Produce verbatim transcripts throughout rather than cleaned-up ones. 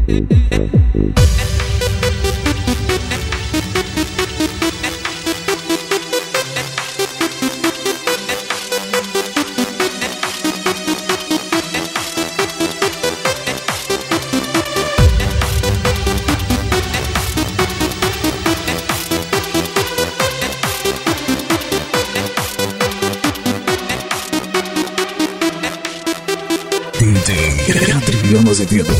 D J Adriano Azevedo.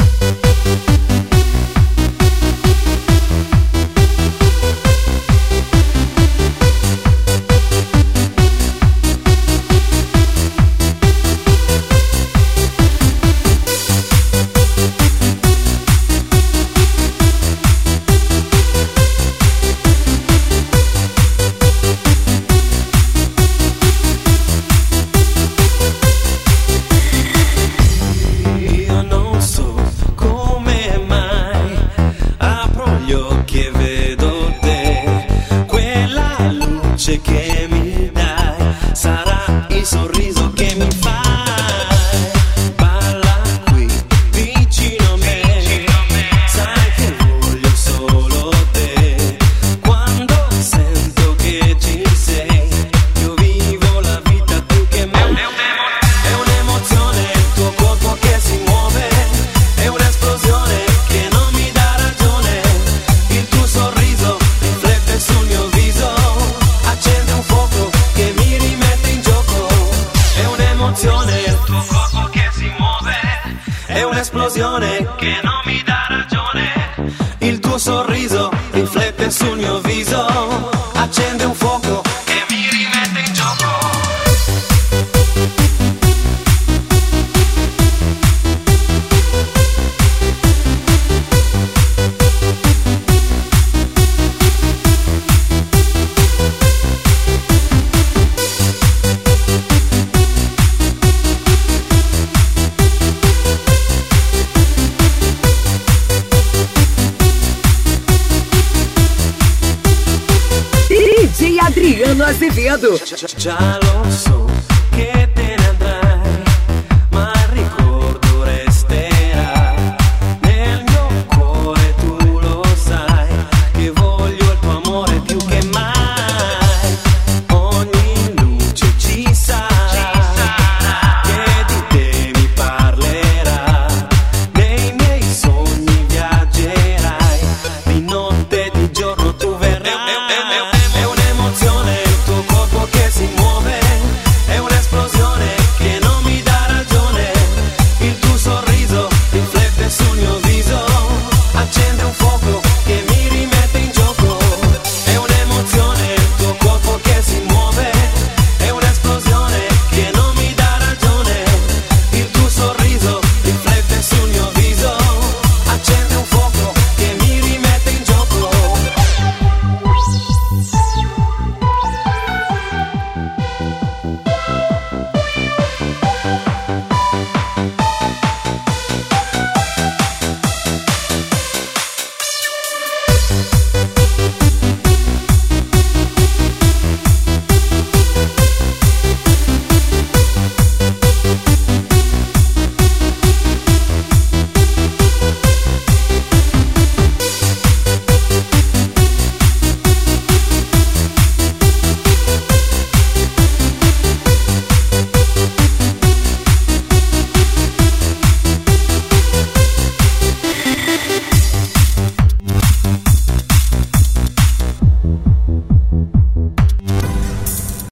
Che mi dai sarà il sorriso che mi fai. Balla qui vicino a me, sai che voglio solo te. Quando sento che ci sei, io vivo la vita più che me. È un'emozione il tuo corpo che si muove, è un'esplosione che non mi dà ragione. Il tuo sorriso riflette sul mio viso, accende un fuoco che mi rimette in gioco. È un'emozione il tuo corpo che si muove, è un'esplosione che non mi dà ragione. Il tuo sorriso riflette sul mio viso, accende un fuoco che mi rimette in gioco. D J Adriano Azevedo. Già lo so